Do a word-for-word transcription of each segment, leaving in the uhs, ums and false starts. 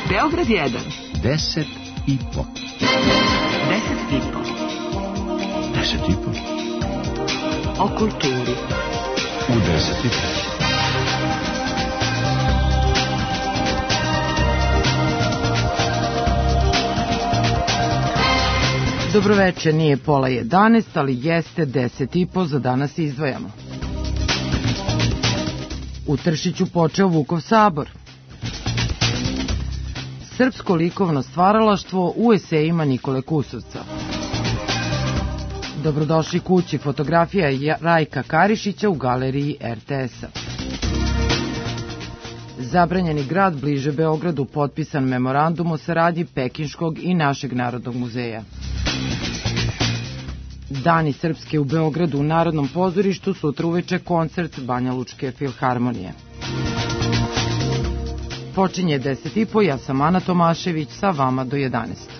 Beograd jedan. Deset i po. Deset i po. Deset i po. O kulturi. U deset i po. Dobroveče, nije pola jedanaest, ali jeste deset i po, za danas izdvajamo. U Tršiću počeo Vukov sabor. Srpsko likovno stvaralaštvo u esejima Nikole Kusovca. Dobrodošli kući, fotografija Rajka Karišića u galeriji er te es-a. Zabranjeni grad bliže Beogradu, potpisan memorandum o saradnji Pekinškog i našeg Narodnog muzeja. Dani Srpske u Beogradu u Narodnom pozorištu, sutra uveče koncert Banja Lučke filharmonije. Počinje deset i po, ja sam Ana Tomašević, sa vama do jedanaest.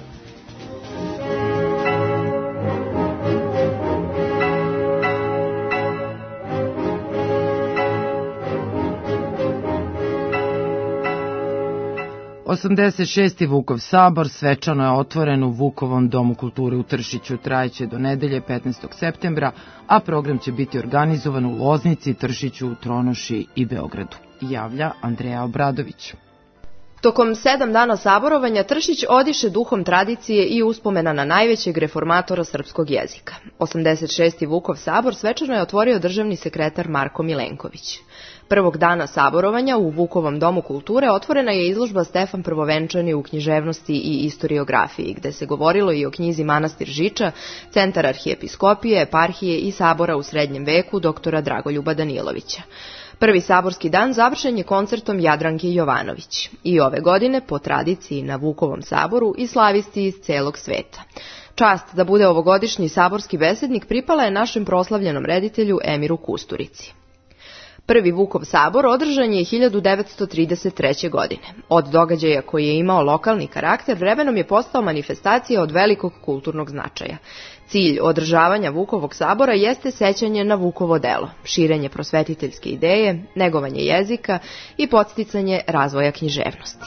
osamdeset šesti. Vukov sabor svečano je otvoren u Vukovom domu kulture u Tršiću. Trajeće do nedelje petnaestog septembra, a program će biti organizovan u Loznici, Tršiću, Tronoši i Beogradu, javlja Andreja Obradović. Tokom sedam dana saborovanja Tršić odiše duhom tradicije i uspomena na najvećeg reformatora srpskog jezika. osamdeset šesti. Vukov sabor svečano je otvorio državni sekretar Marko Milenković. Prvog dana saborovanja u Vukovom domu kulture otvorena je izložba Stefan Prvovenčani u književnosti i istoriografiji, gde se govorilo i o knjizi Manastir Žiča, centar arhijepiskopije, eparhije i sabora u srednjem veku doktora Dragoljuba Danilovića. Prvi saborski dan završen je koncertom Jadranke Jovanović. I ove godine, po tradiciji na Vukovom saboru, i slavisti iz celog sveta. Čast da bude ovogodišnji saborski besednik pripala je našem proslavljenom reditelju Emiru Kusturici. Prvi Vukov sabor održan je hiljadu devetsto trideset treće. godine. Od događaja koji je imao lokalni karakter, vremenom je postao manifestacija od velikog kulturnog značaja. Cilj održavanja Vukovog sabora jeste sećanje na Vukovo delo, širenje prosvetiteljske ideje, negovanje jezika i podsticanje razvoja književnosti.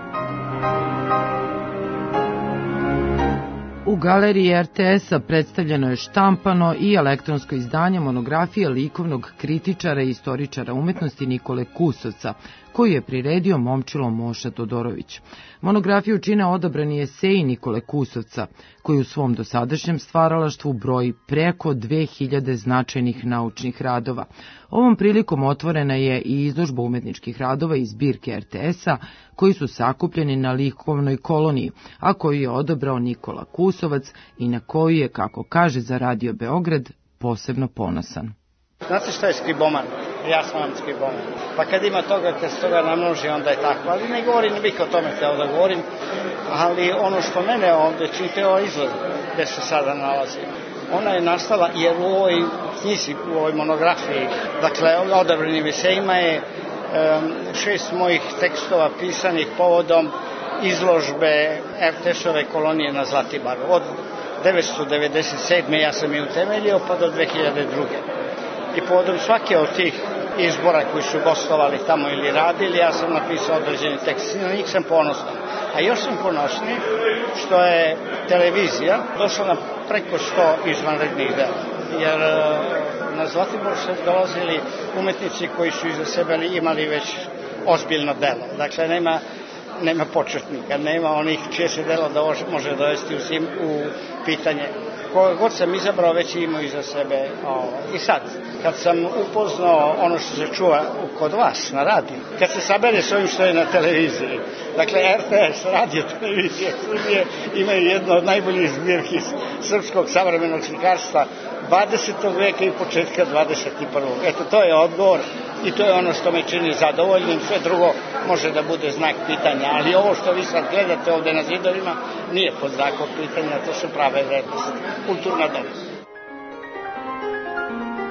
U galeriji er te es-a predstavljeno je štampano i elektronsko izdanje monografije likovnog kritičara i istoričara umetnosti Nikole Kusovca, koju je priredio Momčilo Moša Todorović. Monografiju čine odabrani eseji Nikole Kusovca, koji u svom dosadašnjem stvaralaštvu broji preko dve hiljade značajnih naučnih radova. Ovom prilikom otvorena je i izložba umetničkih radova iz zbirke er te es-a, koji su sakupljeni na likovnoj koloniji, a koju je odabrao Nikola Kusovac i na koju je, kako kaže za Radio Beograd, posebno ponosan. Znate šta je skriboman? Ja sam vam skriboman. Pa kad ima toga, kad se toga namnoži, onda je tako. Ali ne govorim, ne bih o tome hteo da govorim, ali ono što mene ovde čite ovaj izgled gde se sada nalazim. Ona je nastala jer u ovoj knjizi, u ovoj monografiji, dakle, odabranim esejima je um, šest mojih tekstova pisanih povodom izložbe er te es-ove kolonije na Zlatibaru. Od devetsto devedeset sedme. ja sam je utemeljio pa do dve hiljade druge. I povodom svake od tih izbora koji su gostovali tamo ili radili, ja sam napisao određeni tekst. Na njih sam ponosan. A još sam ponosniji što je televizija došla na preko sto izvanrednih dela. Jer na Zlatibor su dolazili umetnici koji su iza sebe imali već ozbiljno delo. Dakle, nema, nema početnika, nema onih čije se delo da može dovesti u, zim, u pitanje. Koga god sam izabrao, već imao iza sebe. O, I sad, kad sam upoznao ono što se čuva kod vas na radiju, kad se sabere s ovim što je na televiziji, dakle er te es, radio televizija Srbije, imaju jedno od najboljih zbirki srpskog savremenog slikarstva dvadesetog veka i početka dvadeset prvog. Eto, to je odgovor i to je ono što me čini zadovoljnim. Sve drugo može da bude znak pitanja, ali ovo što vi sad gledate ovde na zidovima nije pod znakom pitanja, to su prave vrednosti, kulturna dobra.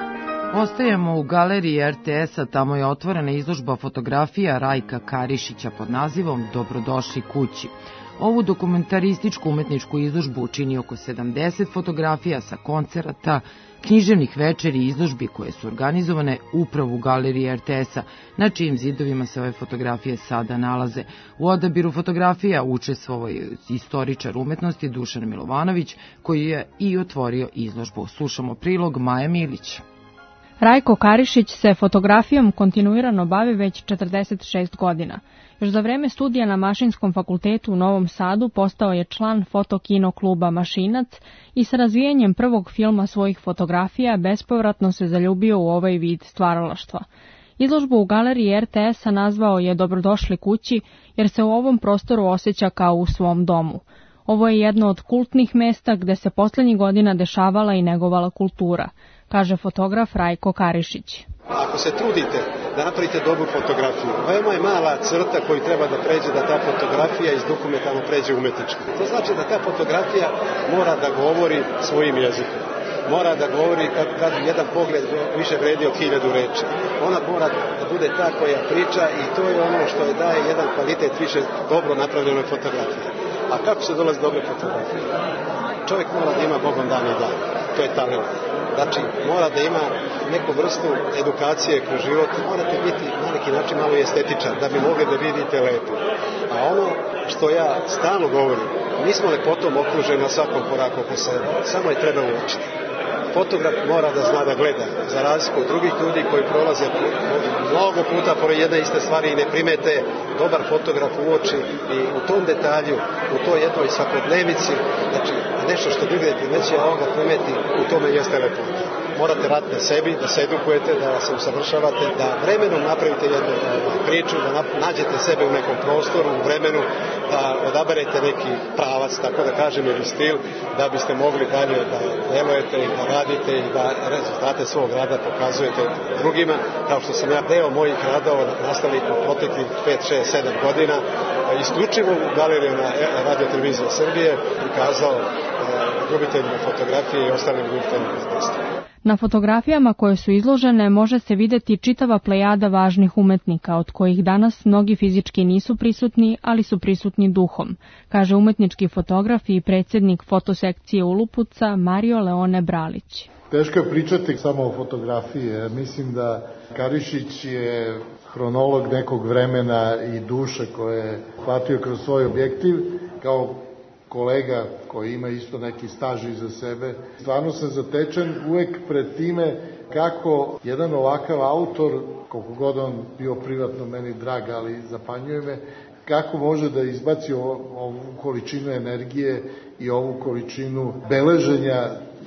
Ostajemo u galeriji er te es-a, tamo je otvorena izložba fotografija Rajka Karišića pod nazivom Dobrodošli kući. Ovu dokumentarističku umetničku izložbu čini oko sedamdeset fotografija sa koncerata, književnih večeri i izložbi koje su organizovane upravo u galeriji er te es-a, na čijim zidovima se ove fotografije sada nalaze. U odabiru fotografija učestvovao je istoričar umetnosti Dušan Milovanović, koji je i otvorio izložbu. Slušamo prilog Maje Milić. Rajko Karišić se fotografijom kontinuirano bavi već četrdeset šest godina. Još za vreme studija na Mašinskom fakultetu u Novom Sadu postao je član fotokino kluba Mašinac i sa razvijanjem prvog filma svojih fotografija bespovratno se zaljubio u ovaj vid stvaralaštva. Izložbu u galeriji er te es-a nazvao je Dobrodošli kući jer se u ovom prostoru osjeća kao u svom domu. Ovo je jedno od kultnih mesta gde se poslednjih godina dešavala i negovala kultura, kaže fotograf Rajko Karišić. Ako se trudite da napravite dobru fotografiju, veoma je mala crta koju treba da pređe da ta fotografija iz dokumentarno pređe umetnički. To znači da ta fotografija mora da govori svojim jezikom. Mora da govori kad, kad jedan pogled više vredi od hiljadu reči. Ona mora da bude ta koja priča i to je ono što je daje jedan kvalitet više dobro napravljenoj fotografiji. A kako se dolazi dobre fotografije? Čovjek mora da ima Bogom dan i dan. To je talent. Znači, mora da ima neku vrstu edukacije kroz život, morate biti na neki način malo estetičan, da bi mogli da vidite lepo. A ono što ja stalno govorim, mi smo lepotom okruženi na svakom koraku oko sebe, samo je treba uočiti. Fotograf mora da zna da gleda, za razliku od drugih ljudi koji prolaze mnogo puta pored jedne iste stvari i ne primete, dobar fotograf uoči i u tom detalju, u toj jednoj svakodnevici, znači nešto što drugi ne primeće, a on ga primeti, u tome jeste lepota. Morate raditi na sebi, da se edukujete, da se usavršavate, da vremenom napravite jednu priču, da nađete sebe u nekom prostoru, u vremenu, da odaberete neki pravac, tako da kažem, ili stil, da biste mogli dalje da delujete i da radite i da rezultate svog rada pokazujete drugima, kao što sam ja deo mojih radova nastavnik u proteklih pet, šest, sedam godina, isključivo u galeriju na Radio Televizije Srbije prikazao ljubiteljima fotografije i ostalim ljubiteljima umetnosti. Na fotografijama koje su izložene može se videti čitava plejada važnih umetnika, od kojih danas mnogi fizički nisu prisutni, ali su prisutni duhom, kaže umetnički fotograf i predsjednik fotosekcije Ulupuca Mario Leone Bralić. Teško je pričati samo o fotografiji. Mislim da Karišić je hronolog nekog vremena i duše koje je hvatio kroz svoj objektiv, kao kolega koji ima isto neki staž iza sebe. Stvarno sam zatečen uvek pred time kako jedan ovakav autor, koliko god on bio privatno meni drag, ali zapanjuje me, kako može da izbaci ovu količinu energije i ovu količinu beleženja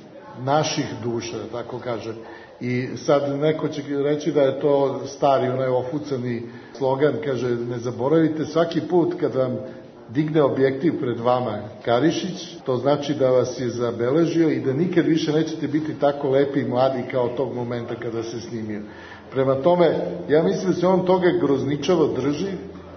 naših duša, tako kažem. I sad neko će reći da je to stari, onaj ofucani slogan, kaže, ne zaboravite svaki put kad vam digne objektiv pred vama Karišić, to znači da vas je zabeležio i da nikad više nećete biti tako lepi i mladi kao tog momenta kada se snimio. Prema tome, ja mislim da se on toga grozničavo drži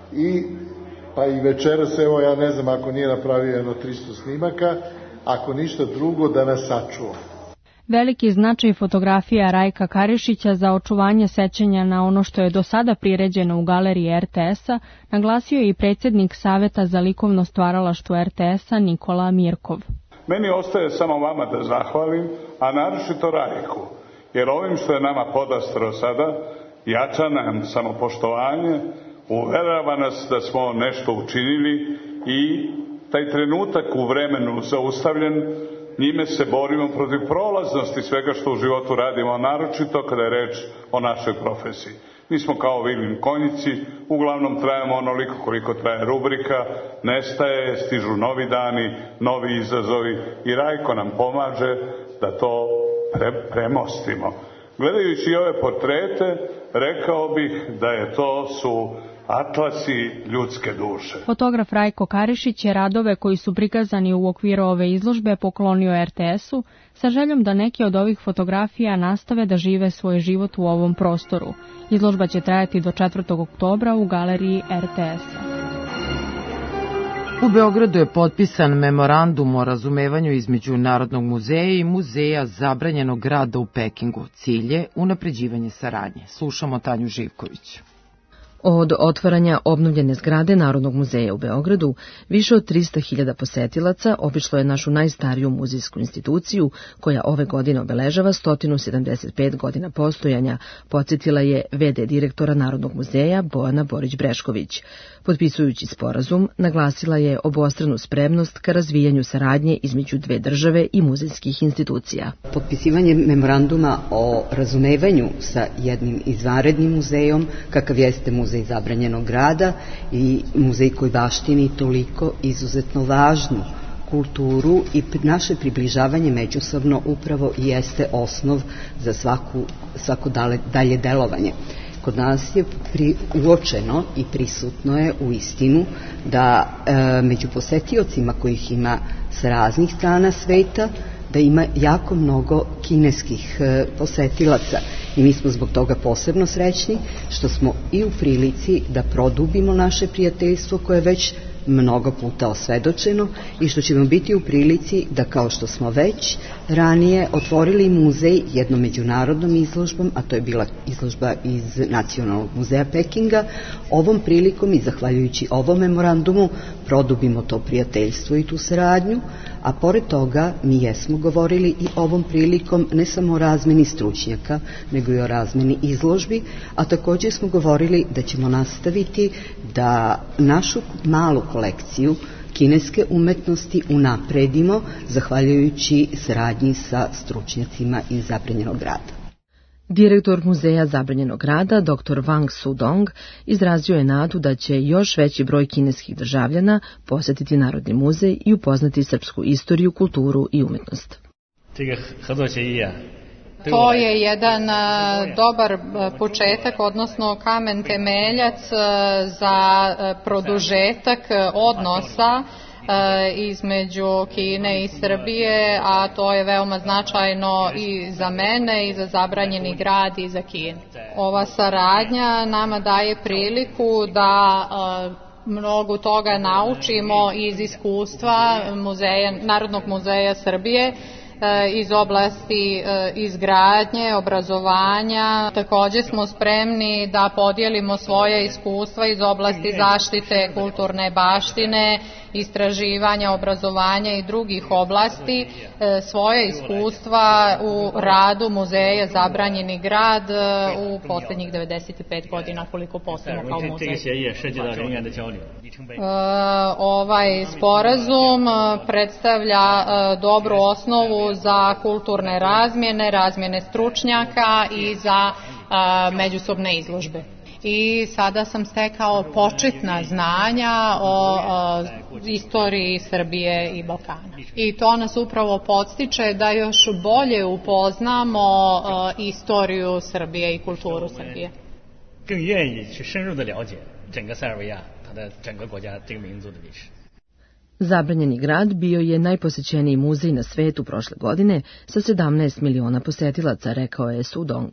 i pa i večeras, evo ja ne znam, ako nije napravio jedno tristo snimaka, ako ništa drugo da nas sačuva. Veliki značaj fotografija Rajka Karišića za očuvanje sećanja na ono što je do sada priređeno u galeriji er te es-a naglasio je i predsjednik Saveta za likovno stvaralaštvo er te es-a Nikola Mirkov. Meni ostaje samo vama da zahvalim, a naročito Rajku, jer ovim što je nama podastro sada jača nam samopoštovanje, uverava nas da smo nešto učinili i taj trenutak u vremenu zaustavljen, njime se borimo protiv prolaznosti svega što u životu radimo, naročito kada je reč o našoj profesiji. Mi smo kao Vilin konjici, uglavnom trajamo onoliko koliko traje rubrika, nestaje, stižu novi dani, novi izazovi i Rajko nam pomaže da to pre, premostimo. Gledajući ove portrete, rekao bih da je to su atlasi ljudske duše. Fotograf Rajko Karišić je radove koji su prikazani u okviru ove izložbe poklonio er te es-u sa željom da neke od ovih fotografija nastave da žive svoj život u ovom prostoru. Izložba će trajati do četvrtog oktobra u galeriji er te es-a. U Beogradu je potpisan memorandum o razumevanju između Narodnog muzeja i Muzeja zabranjenog rada u Pekingu. Cilj je unapređivanje saradnje. Slušamo Tanju Živković. Od otvaranja obnovljene zgrade Narodnog muzeja u Beogradu, više od trista hiljada posetilaca obišlo je našu najstariju muzejsku instituciju, koja ove godine obeležava sto sedamdeset pet godina postojanja, podsjetila je ve de direktora Narodnog muzeja Bojana Borić-Brešković. Potpisujući sporazum, naglasila je obostranu spremnost ka razvijanju saradnje između dve države i muzejskih institucija. Potpisivanje memoranduma o razumevanju sa jednim izvanrednim muzejom, kakav jeste Muzej zabranjenog rada i muzej koji baštini toliko izuzetno važnu kulturu i naše približavanje međusobno upravo jeste osnov za svaku, svako dalje, dalje delovanje. Kod nas je pri, uočeno i prisutno je u istinu da e, među posetiocima kojih ima s raznih strana sveta, da ima jako mnogo kineskih e, posetilaca i mi smo zbog toga posebno srećni što smo i u prilici da produbimo naše prijateljstvo koje je već mnogo puta osvedočeno i što ćemo biti u prilici da, kao što smo već ranije otvorili muzej jednom međunarodnom izložbom, a to je bila izložba iz Nacionalnog muzeja Pekinga, ovom prilikom i zahvaljujući ovom memorandumu produbimo to prijateljstvo i tu saradnju, a pored toga mi jesmo govorili i ovom prilikom ne samo o razmeni stručnjaka, nego i o razmeni izložbi, a također smo govorili da ćemo nastaviti da našu malu kolekciju kineske umetnosti unapredimo zahvaljujući saradnji sa stručnjacima iz zabranjenog rada. Direktor Muzeja zabranjenog rada, doktor Wang Sudong, izrazio je nadu da će još veći broj kineskih državljana posetiti Narodni muzej i upoznati srpsku istoriju, kulturu i umetnost. To je jedan dobar početak, odnosno kamen temeljac za produžetak odnosa između Kine i Srbije, a to je veoma značajno i za mene i za zabranjeni grad i za Kinu. Ova saradnja nama daje priliku da mnogo toga naučimo iz iskustva muzeja, Narodnog muzeja Srbije, iz oblasti izgradnje, obrazovanja. Također smo spremni da podijelimo svoje iskustva iz oblasti zaštite kulturne baštine, istraživanja, obrazovanja i drugih oblasti, svoje iskustva u radu muzeja Zabranjeni grad u posljednjih devedeset pet godina koliko postojimo kao muzej. Ovaj sporazum predstavlja dobru osnovu za kulturne razmjene, razmjene stručnjaka i za međusobne izložbe. I sada sam stekao početna znanja o, o istoriji Srbije i Balkana. I to nas upravo podstiče da još bolje upoznamo o, istoriju Srbije i kulturu Srbije. Zabranjeni grad bio je najposećeniji muzej na svetu prošle godine sa sedamnaest miliona posetilaca, rekao je Sudong.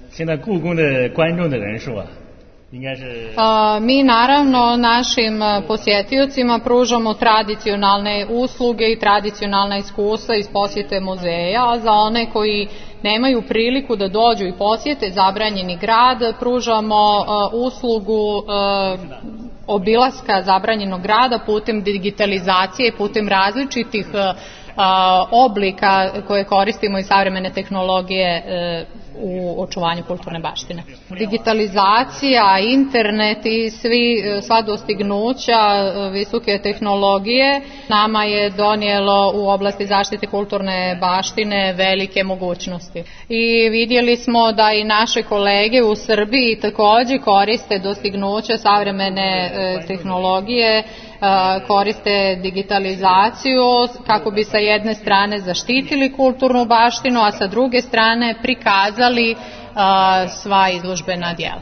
A, mi naravno našim posjetiocima pružamo tradicionalne usluge i tradicionalna iskustva iz posjete muzeja, a za one koji nemaju priliku da dođu i posjete Zabranjeni grad pružamo a, uslugu a, obilaska Zabranjenog grada putem digitalizacije, putem različitih a, oblika koje koristimo i savremene tehnologije a, u očuvanju kulturne baštine. Digitalizacija, internet i svi, sva dostignuća visoke tehnologije nama je donijelo u oblasti zaštite kulturne baštine velike mogućnosti. I vidjeli smo da i naše kolege u Srbiji također koriste dostignuća savremene tehnologije, koriste digitalizaciju kako bi sa jedne strane zaštitili kulturnu baštinu, a sa druge strane prikazali uh, sva izložbena djela.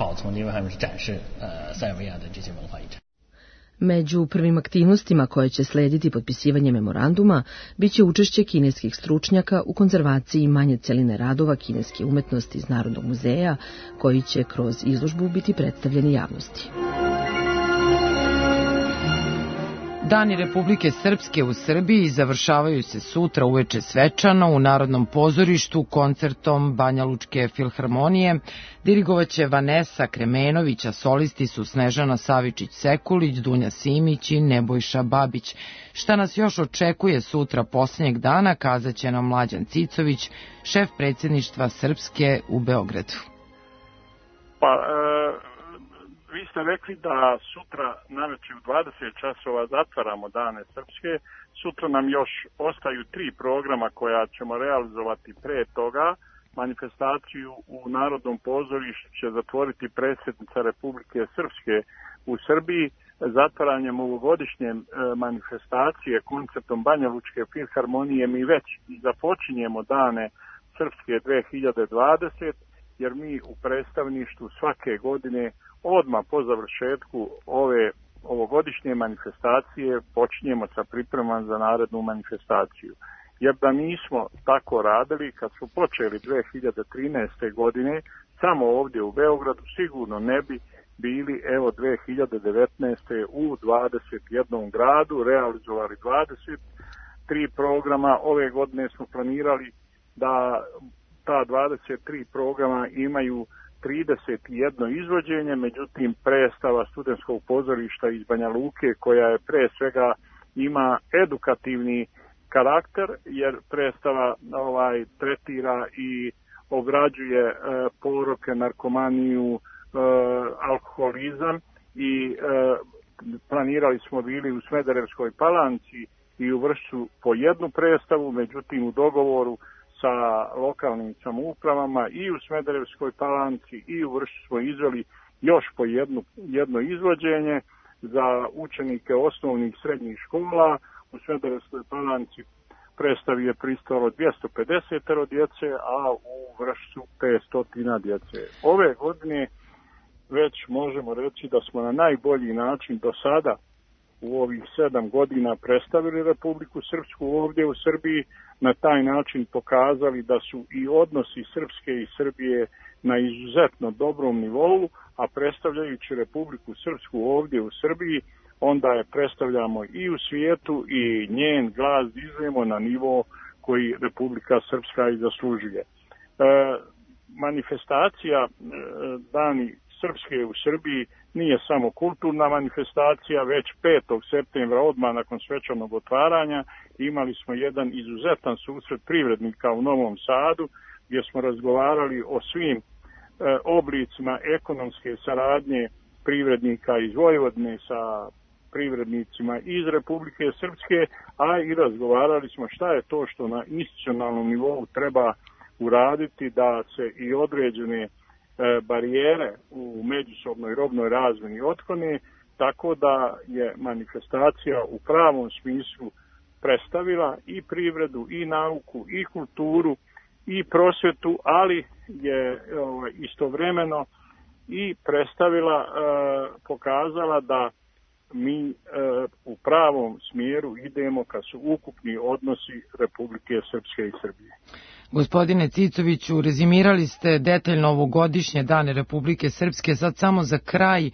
Među prvim aktivnostima koje će slediti potpisivanje memoranduma biće učešće kineskih stručnjaka u konzervaciji manje celine radova kineske umetnosti iz Narodnog muzeja, koji će kroz izložbu biti predstavljeni javnosti. Dani Republike Srpske u Srbiji završavaju se sutra uveče svečano u Narodnom pozorištu koncertom Banjalučke filharmonije. Dirigovaće Vanesa Kremenović, a solisti su Snežana Savičić-Sekulić, Dunja Simić i Nebojša Babić. Šta nas još očekuje sutra posljednjeg dana, kazaće nam Mlađan Cicović, šef predsjedništva Srpske u Beogradu. Pa, e... Vi ste rekli da sutra navečer u dvadeset časova zatvaramo Dane Srpske. Sutra nam još ostaju tri programa koja ćemo realizovati pre toga. Manifestaciju u Narodnom pozorištu će zatvoriti predsjednica Republike Srpske u Srbiji zatvaranjem ovogodišnje manifestacije koncertom Banjalučke filharmonije. Mi već započinjemo Dane Srpske dve hiljade dvadesete jer mi u predstavništvu svake godine odmah po završetku ove ovogodišnje manifestacije počinjemo sa pripremama za narednu manifestaciju. Jer da nismo tako radili, kad smo počeli dve hiljade trinaeste. godine, samo ovdje u Beogradu, sigurno ne bi bili, evo, dve hiljade devetnaeste. u dvadeset jednom gradu, realizovali dvadeset tri programa. Ove godine smo planirali da ta dvadeset tri programa imaju trideset jedno izvođenje, međutim predstava Studentskog pozorišta iz Banja Luke, koja je pre svega ima edukativni karakter, jer predstava ovaj tretira i obrađuje e, poroke, narkomaniju, e, alkoholizam i e, planirali smo bili u Smederevskoj Palanci i u Vršcu po jednu predstavu, međutim u dogovoru sa lokalnim samoupravama i u Smederevskoj Palanci i u Vršcu smo izveli još po jedno, jedno izvođenje za učenike osnovnih srednjih škola. U Smederevskoj Palanci predstavi je pristalo dvjesto pedeset djece, a u Vršcu petsto djece. Ove godine već možemo reći da smo na najbolji način do sada u ovih sedam godina predstavili Republiku Srpsku ovdje u Srbiji, na taj način pokazali da su i odnosi Srpske i Srbije na izuzetno dobrom nivou, a predstavljajući Republiku Srpsku ovdje u Srbiji, onda je predstavljamo i u svijetu i njen glas dižemo na nivo koji Republika Srpska i zaslužuje. E, manifestacija e, Dani Srpske u Srbiji nije samo kulturna manifestacija, već petog septembra, odmah nakon svečanog otvaranja, imali smo jedan izuzetan susret privrednika u Novom Sadu, gdje smo razgovarali o svim e, oblicima ekonomske saradnje privrednika iz Vojvodine sa privrednicima iz Republike Srpske, a i razgovarali smo šta je to što na institucionalnom nivou treba uraditi da se i određene barijere u međusobnoj robnoj razmjeni otklone, tako da je manifestacija u pravom smislu predstavila i privredu, i nauku, i kulturu, i prosvjetu, ali je istovremeno i predstavila, pokazala da mi u pravom smjeru idemo kad su ukupni odnosi Republike Srpske i Srbije. Gospodine Cicoviću, rezimirali ste detaljno ovogodišnje Dane Republike Srpske. Sad samo za kraj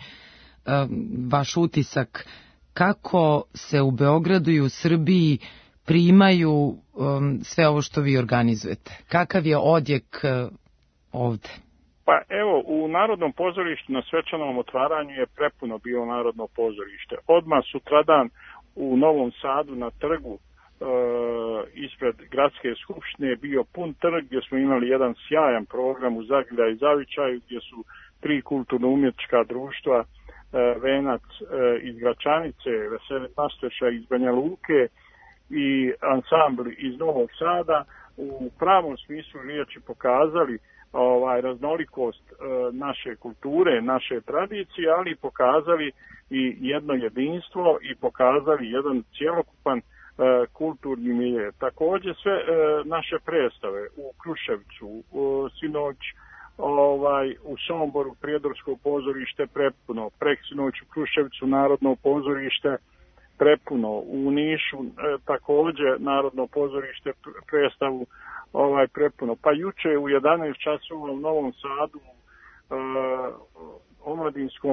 vaš utisak kako se u Beogradu i u Srbiji primaju sve ovo što vi organizujete. Kakav je odjek ovde? Pa evo, u Narodnom pozorištu na svečanom otvaranju je prepuno bio Narodno pozorište. Odmah sutradan u Novom Sadu na trgu e, ispred Gradske skupštine je bio pun trg gdje smo imali jedan sjajan program u Zagilja i Zavičaju gdje su tri kulturno-umjetnička društva e, Venac e, iz Gračanice, Veselet Nasteša iz Banja Luke i ansambli iz Novog Sada u pravom smislu riječi pokazali ovaj raznolikost e, naše kulture, naše tradicije, ali pokazali i jedno jedinstvo i pokazali jedan cjelokupan e, kulturni milje. Također sve e, naše predstave u Kruševcu, u, sinoć ovaj u Somboru Prijedorsko pozorište prepuno, preksinoć u Kruševcu Narodno pozorište prepuno, u Nišu e, također Narodno pozorište predstavu ovaj prepuno. Pa juče u jedanaest časova u Novom Sadu e, omladinskom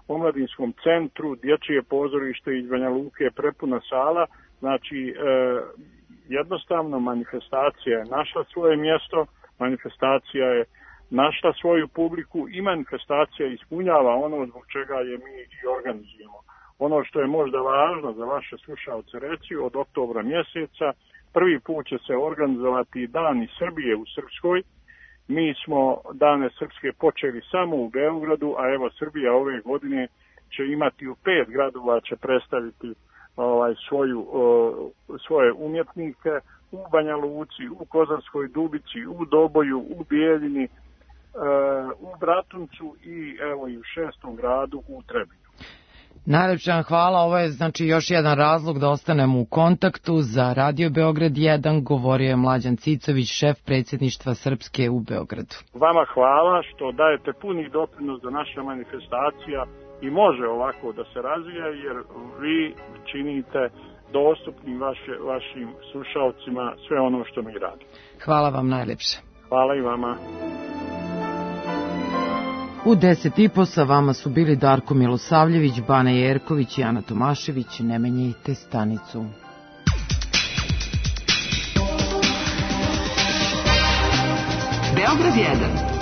omladinskom centru, dječje pozorište iz Banja Luke, prepuna sala. Znači, e, jednostavno manifestacija je našla svoje mjesto, manifestacija je našla svoju publiku i manifestacija ispunjava ono zbog čega je mi i organizujemo. Ono što je možda važno za vaše slušalce reći, od oktobra mjeseca prvi put će se organizovati Dani Srbije u Srpskoj. Mi smo Dane Srpske počeli samo u Beogradu, a evo Srbija ove godine će imati u pet gradova, će predstaviti ovaj, svoju, o, svoje umjetnike u Banja Luci, u Kozarskoj Dubici, u Doboju, u Bijeljini, e, u Bratuncu i evo i u šestom gradu u Trebinju. Najlepše vam hvala, ovo je znači još jedan razlog da ostanemo u kontaktu. Za Radio Beograd jedan govorio je Mlađan Cicović, šef predsjedništva Srpske u Beogradu. Vama hvala što dajete puni doprinos da naša manifestacija i može ovako da se razvija, jer vi činite dostupnim vaše, vašim slušalcima sve ono što mi radimo. Hvala vam najlepše. Hvala i vama. U deset i po sa vama su bili Darko Milosavljević, Bana Jerković i Ana Tomašević. Ne menjajte stanicu. Beograd jedan.